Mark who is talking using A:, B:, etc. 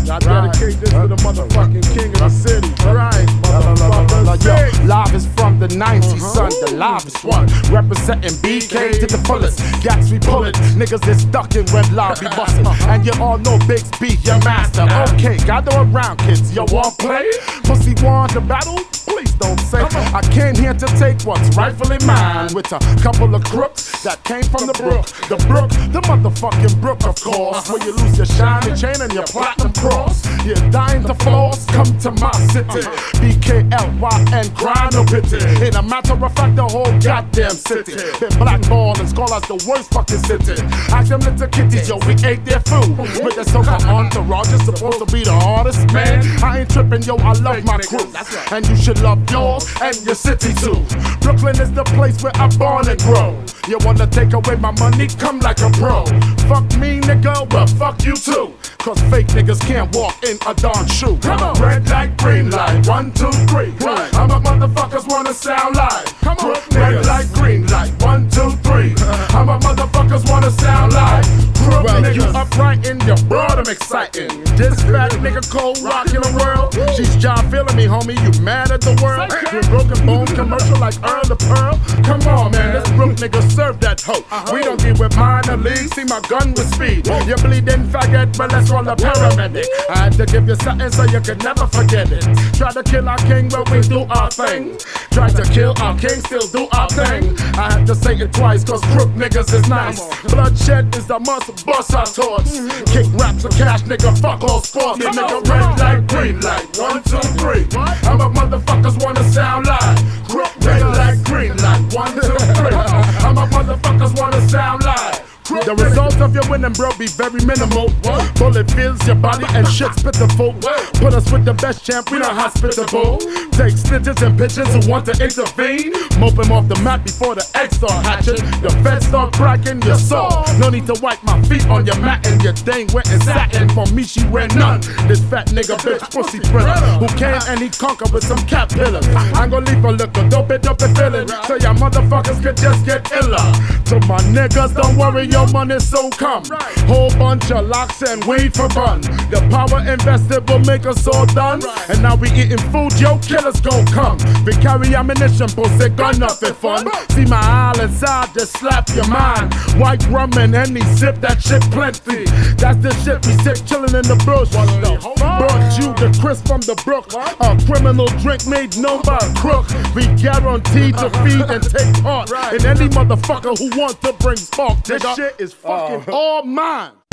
A: I dedicate this to the motherfucking king of the city. Right, motherfuckers.
B: Yo, live is from the 90s, son, the livest one. Representing BK to the fullest. Gats we pull it, niggas is ducking when live be bustin'. And you all know Biggs be your master. Okay, gather around, kids. You want play? Pussy want the battle? Please don't say. I came here to take what's rightfully mine with a couple of crooks that came from the brook. The brook, the motherfucking brook, of course. Where you lose your shiny chain and your platinum cross. You're dying to floss, come to my city. BKLYN, grind no pity. In a matter of fact, the whole goddamn city been blackballed and scored as the worst fucking city. Ask them little kitties, yo, we ate their food. With the so-called entourage, you're supposed to be the hardest man. I ain't tripping, yo, I love my crew. And you should love yours and your city too. Brooklyn is the place where I'm born and grow. You wanna take away my money? Come like a pro. Fuck me, nigga, well fuck you too. Cause fake niggas can't walk in a darn shoe. Come on. Red light, green light, 1, 2, 3. I'm a motherfuckers wanna sound like. Come on. Red light, green light, 1, 2, 3. I'm a motherfuckers wanna sound like. Well, you upright in your broad, I'm exciting. This fat nigga cold rockin' the world. She's John feeling me, homie, you mad at the world? You broken bone commercial like Earl the Pearl? Come on, man, this broke nigga serve that hoe. We don't deal with minor leagues, see my gun with speed. You bleeding faggot, but let's call a paramedic. I had to give you something so you could never forget it. Try to kill our king, but we do our thing. Try to kill our king, still do our thing. I have to say it twice, cause crook niggas is nice. Bloodshed is the must, bust our torch. Kick raps of cash, nigga, fuck all sports. This nigga red light, green light, 1, 2, 3. I'm a motherfuckers wanna sound like. Red light, green light, 1, 2, 3. I'm a motherfuckers wanna sound like. The result of your winning, bro, be very minimal. Bullet fills your body and shit's pitiful. Put us with the best champ, we not hospitable. Take snitches and bitches who want to intervene. Mope him off the mat before the eggs start hatching. The feds start cracking your soul. No need to wipe my feet on your mat and your dang wet and satin. For me, she wear none. This fat nigga bitch pussy thriller who came and he conquered with some caterpillars. I'm gonna leave a little dope it feeling, so y'all motherfuckers could just get iller. To my niggas, don't worry, your money soon come. Whole bunch of locks and weed for fun. The power invested will make us all done. And now we eating food, yo, killers gon' come. We carry ammunition, pussy gun, nothing fun. See my island side, just slap your mind. White rum and Henny, sip that shit plenty. That's the shit we sip chillin' in the bush. Brought you the crisp from the brook. A criminal drink made known by a crook. We guaranteed to feed and take part in any motherfucker who wants to bring spark. This shit is fucking all mine.